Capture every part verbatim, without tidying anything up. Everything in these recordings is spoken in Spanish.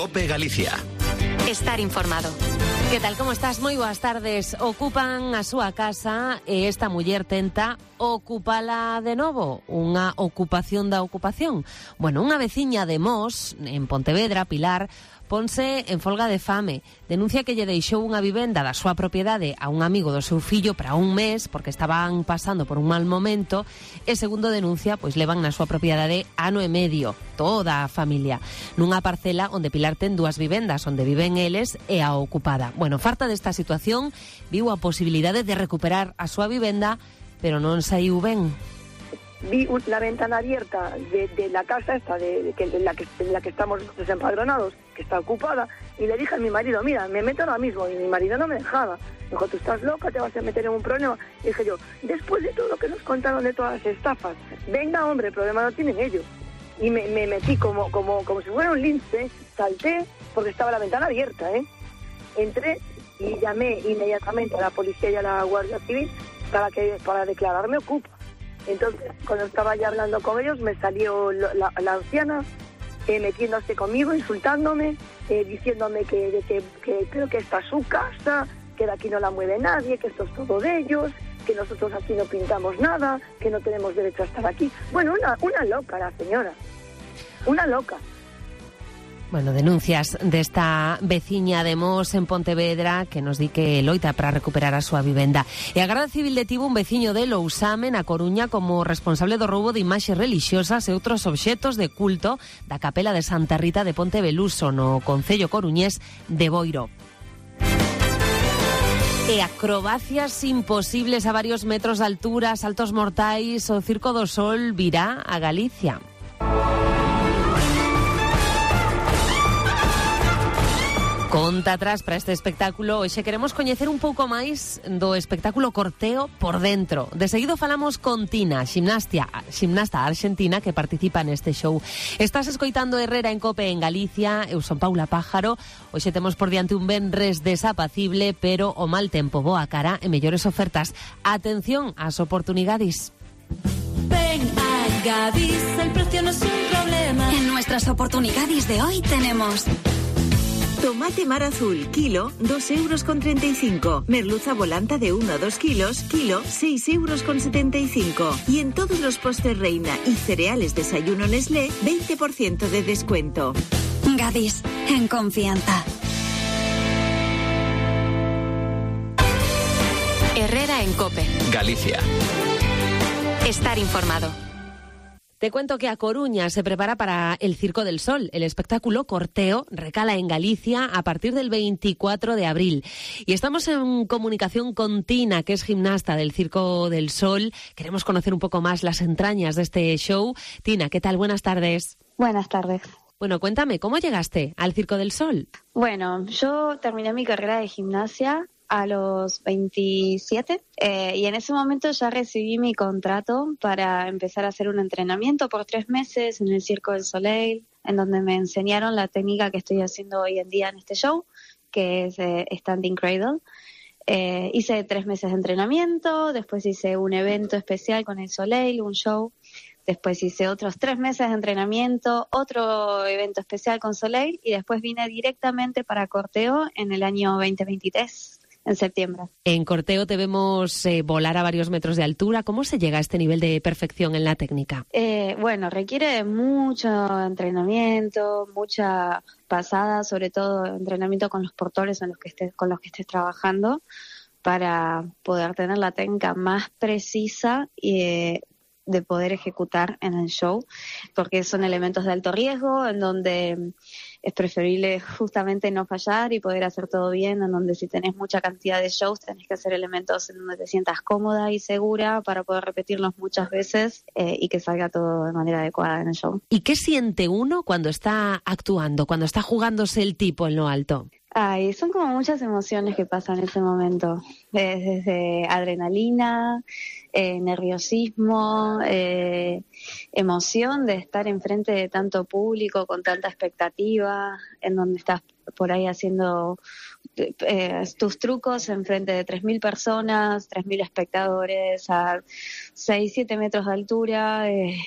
COPE Galicia. Estar informado. Que tal, como estás? Moi boas tardes. Ocupan a súa casa e esta muller tenta ocupala de novo. Unha ocupación da ocupación. Bueno, unha veciña de Mos, en Pontevedra, Pilar, ponse en folga de fame. Denuncia que lle deixou unha vivenda da súa propiedade a un amigo do seu fillo para un mes porque estaban pasando por un mal momento e, segundo denuncia, pois levan na súa propiedade ano e medio, toda a familia, nunha parcela onde Pilar ten dúas vivendas onde viven eles e a ocupada. Bueno, farta desta situación, viu a posibilidade de recuperar a súa vivenda, pero non saiu ben. Vi la ventana abierta de, de la casa esta, de, de, de, la que, de la que estamos desempadronados, que está ocupada, y le dije a mi marido, mira, me meto ahora mismo, y mi marido no me dejaba. Me dijo, tú estás loca, te vas a meter en un problema. Y dije yo, después de todo lo que nos contaron de todas las estafas, venga hombre, el problema no tienen ellos. Y me, me metí como, como, como si fuera un lince, salté, porque estaba la ventana abierta, ¿eh? Entré y llamé inmediatamente a la policía y a la Guardia Civil para, que, para declararme ocupa. Entonces, cuando estaba ya hablando con ellos, me salió la, la anciana eh, metiéndose conmigo, insultándome, eh, diciéndome que, de que, que creo que esta es su casa, que de aquí no la mueve nadie, que esto es todo de ellos, que nosotros aquí no pintamos nada, que no tenemos derecho a estar aquí. Bueno, una, una loca la señora, una loca. Bueno, denuncias desta veciña de Mos en Pontevedra que nos di que loita para recuperar a súa vivenda. E a Garda Civil detivo un veciño de Lousame, na Coruña, como responsable do roubo de imaxes relixiosas e outros obxetos de culto da capela de Santa Rita de Ponteveluso, no concello coruñés de Boiro. E acrobacias imposibles a varios metros de altura, saltos mortais, o Circo do Sol virá a Galicia. Conta atrás para este espectáculo. Hoxe queremos coñecer un pouco máis do espectáculo Corteo por dentro. De seguido falamos con Tina, ximnasta, ximnasta argentina que participa neste show. Estás escoitando Herrera en COPE en Galicia. Eu son Paula Pájaro. Hoxe temos por diante un venres desapacible, pero o mal tempo, boa cara e mellores ofertas. Atención ás oportunidades. Ven a Gadis, el precio no es un problema. En nuestras oportunidades de hoy tenemos... Tomate mar azul, kilo, dos euros con treinta y cinco. Merluza volanta de uno a dos kilos, kilo, seis euros con setenta y cinco. Y en todos los postres Reina y cereales desayuno Nestlé, veinte por ciento de descuento. Gadis, en confianza. Herrera en COPE. Galicia. Estar informado. Te cuento que a Coruña se prepara para el Circo del Sol. El espectáculo Corteo recala en Galicia a partir del veinticuatro de abril. Y estamos en comunicación con Tina, que es gimnasta del Circo del Sol. Queremos conocer un poco más las entrañas de este show. Tina, ¿qué tal? Buenas tardes. Buenas tardes. Bueno, cuéntame, ¿cómo llegaste al Circo del Sol? Bueno, yo terminé mi carrera de gimnasia a los veintisiete eh, y en ese momento ya recibí mi contrato para empezar a hacer un entrenamiento por tres meses en el Circo del Soleil, en donde me enseñaron la técnica que estoy haciendo hoy en día en este show, que es eh, Standing Cradle. Eh, hice tres meses de entrenamiento, después hice un evento especial con el Soleil, un show. Después hice otros tres meses de entrenamiento, otro evento especial con Soleil y después vine directamente para Corteo en el año veinte veintitrés. En septiembre. En Corteo te vemos eh, volar a varios metros de altura. ¿Cómo se llega a este nivel de perfección en la técnica? Eh, bueno, requiere mucho entrenamiento, mucha pasada, sobre todo entrenamiento con los portores en los que estés, con los que estés trabajando, para poder tener la técnica más precisa y eh, de poder ejecutar en el show, porque son elementos de alto riesgo, en donde es preferible justamente no fallar y poder hacer todo bien, en donde si tenés mucha cantidad de shows tenés que hacer elementos en donde te sientas cómoda y segura para poder repetirlos muchas veces eh, y que salga todo de manera adecuada en el show. ¿Y qué siente uno cuando está actuando, cuando está jugándose el tipo en lo alto? Ay, son como muchas emociones que pasan en ese momento, desde, desde adrenalina, eh, nerviosismo, eh, emoción de estar enfrente de tanto público, con tanta expectativa, en donde estás por ahí haciendo eh, tus trucos enfrente de tres mil personas, tres mil espectadores a seis, siete metros de altura. Eh,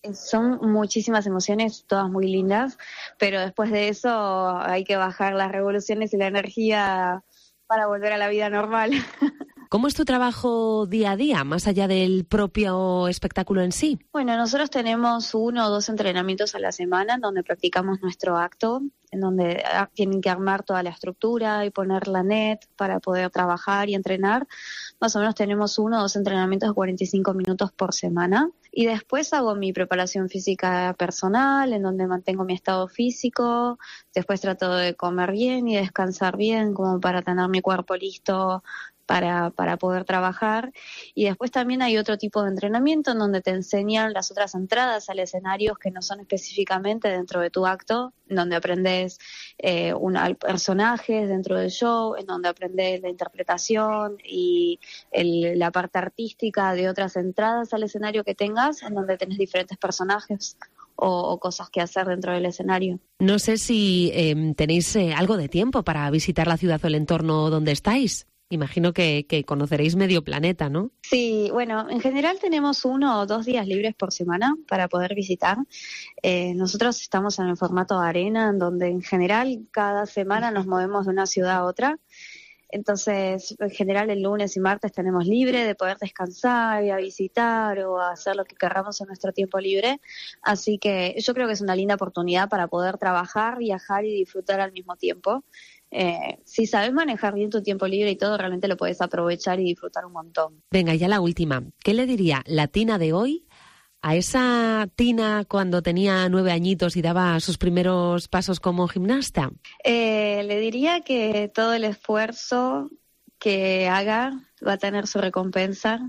Son muchísimas emociones, todas muy lindas, pero después de eso hay que bajar las revoluciones y la energía para volver a la vida normal. ¿Cómo es tu trabajo día a día, más allá del propio espectáculo en sí? Bueno, nosotros tenemos uno o dos entrenamientos a la semana en donde practicamos nuestro acto, en donde tienen que armar toda la estructura y poner la net para poder trabajar y entrenar. Más o menos tenemos uno o dos entrenamientos de cuarenta y cinco minutos por semana. Y después hago mi preparación física personal, en donde mantengo mi estado físico. Después trato de comer bien y descansar bien, como para tener mi cuerpo listo para, para poder trabajar. Y después también hay otro tipo de entrenamiento en donde te enseñan las otras entradas al escenario que no son específicamente dentro de tu acto, en donde aprendes eh, un, personajes dentro del show, en donde aprendes la interpretación y el, la parte artística de otras entradas al escenario que tengas, en donde tenés diferentes personajes o, o cosas que hacer dentro del escenario. No sé si eh, tenéis eh, algo de tiempo para visitar la ciudad o el entorno donde estáis. Imagino que, que conoceréis medio planeta, ¿no? Sí, bueno, en general tenemos uno o dos días libres por semana para poder visitar. Eh, nosotros estamos en el formato arena, en donde en general cada semana nos movemos de una ciudad a otra. Entonces, en general el lunes y martes tenemos libre de poder descansar y a visitar o a hacer lo que queramos en nuestro tiempo libre. Así que yo creo que es una linda oportunidad para poder trabajar, viajar y disfrutar al mismo tiempo. Eh, si sabes manejar bien tu tiempo libre y todo, realmente lo puedes aprovechar y disfrutar un montón. Venga, ya la última. ¿Qué le diría la Tina de hoy a esa Tina cuando tenía nueve añitos y daba sus primeros pasos como gimnasta? Eh, le diría que todo el esfuerzo que haga va a tener su recompensa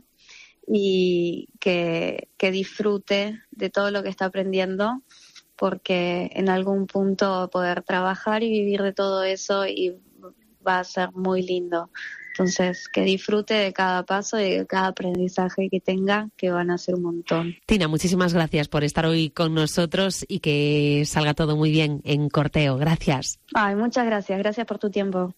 y que, que disfrute de todo lo que está aprendiendo, porque en algún punto va a poder trabajar y vivir de todo eso y va a ser muy lindo. Entonces, que disfrute de cada paso y de cada aprendizaje que tenga, que van a ser un montón. Tina, muchísimas gracias por estar hoy con nosotros y que salga todo muy bien en Corteo. Gracias. Ay, muchas gracias. Gracias por tu tiempo.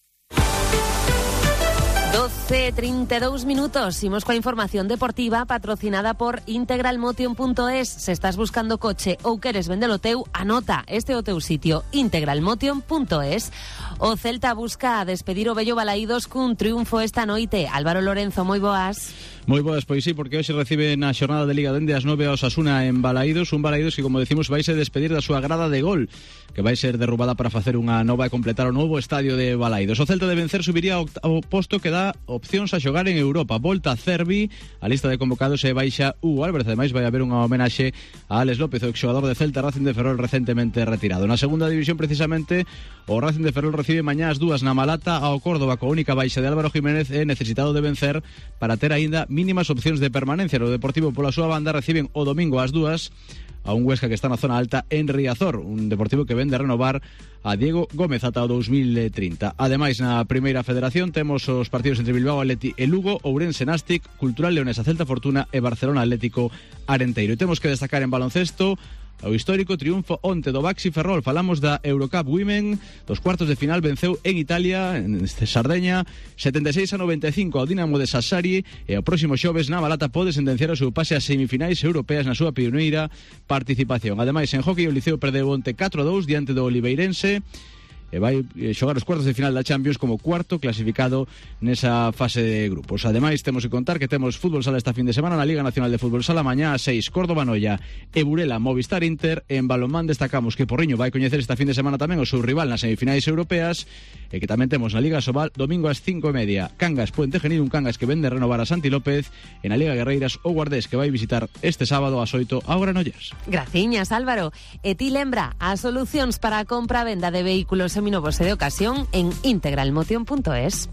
doce treinta y dos minutos. Imos coa información deportiva patrocinada por integral motion punto es. Se estás buscando coche ou queres vendelo teu, anota, este é o teu sitio, integral motion punto es. O Celta busca despedir o vello Balaídos cun triunfo esta noite. Álvaro Lorenzo, moi boas. Moi boas, pois sí, porque hoxe recibe na xornada de Liga dende as nove a Osasuna en Balaídos, un Balaídos que, como decimos, vai se despedir da súa grada de gol, que vai ser derrubada para facer unha nova e completar o novo estadio de Balaídos. O Celta de vencer subiría ao posto que dá opcións a xogar en Europa. Volta a Cervi, a lista de convocados e baixa Hugo Álvarez. Ademais, vai haber unha homenaxe a Alex López, o exxogador de Celta, Racing de Ferrol, recentemente retirado. Na segunda división, precisamente, o Racing de Ferrol recibe mañá as dúas na Malata ao Córdoba, coa única baixa de Álvaro Jiménez e necesitado de vencer para ter aínda mínimas opcións de permanencia. O Deportivo, pola súa banda, reciben o domingo ás dúas a un Huesca que está na zona alta en Riazor, un Deportivo que vende a renovar a Diego Gómez ata o dos mil trinta. Ademais, na primeira federación temos os partidos entre Bilbao Atleti e Lugo, Ourense Nástic, Cultural Leonesa Celta Fortuna e Barcelona Atlético Arenteiro. E temos que destacar en baloncesto o histórico triunfo onte do Baxi Ferrol. Falamos da Eurocup Women, dos cuartos de final, venceu en Italia, en Sardeña, setenta e seis a noventa e cinco ao Dinamo de Sassari, e o próximo xoves na Malata pode sentenciar o seu pase ás semifinais europeas na súa pioneira participación. Ademais, en hockey, o Liceo perdeu onte catro a dous diante do Oliveirense, e vai xogar os cuartos de final da Champions como cuarto clasificado nesa fase de grupos. Ademais, temos que contar que temos fútbol sala esta fin de semana na Liga Nacional de Fútbol Sala, mañá a seis, Córdoba Noia e Burela Movistar Inter. En balonmán destacamos que Porriño vai coñecer esta fin de semana tamén o seu rival nas semifinais europeas, e que tamén temos na Liga Sobal domingo ás cinco e media Cangas Puente Genil, un Cangas que vende renovar a Santi López, e na Liga Guerreiras o Guardés, que vai visitar este sábado ás oito a Granollers. Graciñas, Álvaro. E ti lembra as solucións para a compra e venda de vehículos seminovos e de ocasión en integral motion punto es.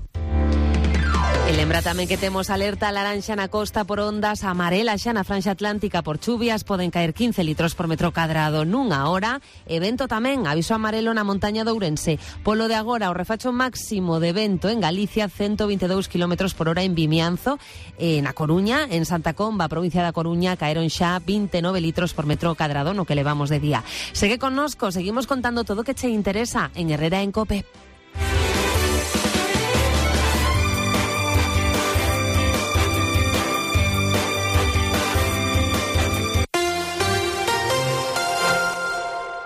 E lembra tamén que temos alerta laranxa na costa por ondas, amarela xa na franxa atlántica por chuvias, poden caer quince litros por metro cadrado nunha hora, e vento tamén, aviso amarelo na montaña de Ourense. Polo de agora, o refacho máximo de vento en Galicia, ciento veinte e dous kilómetros por hora en Vimianzo, e na Coruña, en Santa Comba, provincia da Coruña, caeron xa vinte e nove litros por metro cadrado no que levamos de día. Segue connosco, seguimos contando todo o que che interesa en Herrera en Cope.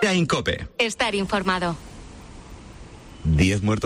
En COPE. Estar informado. diez muertos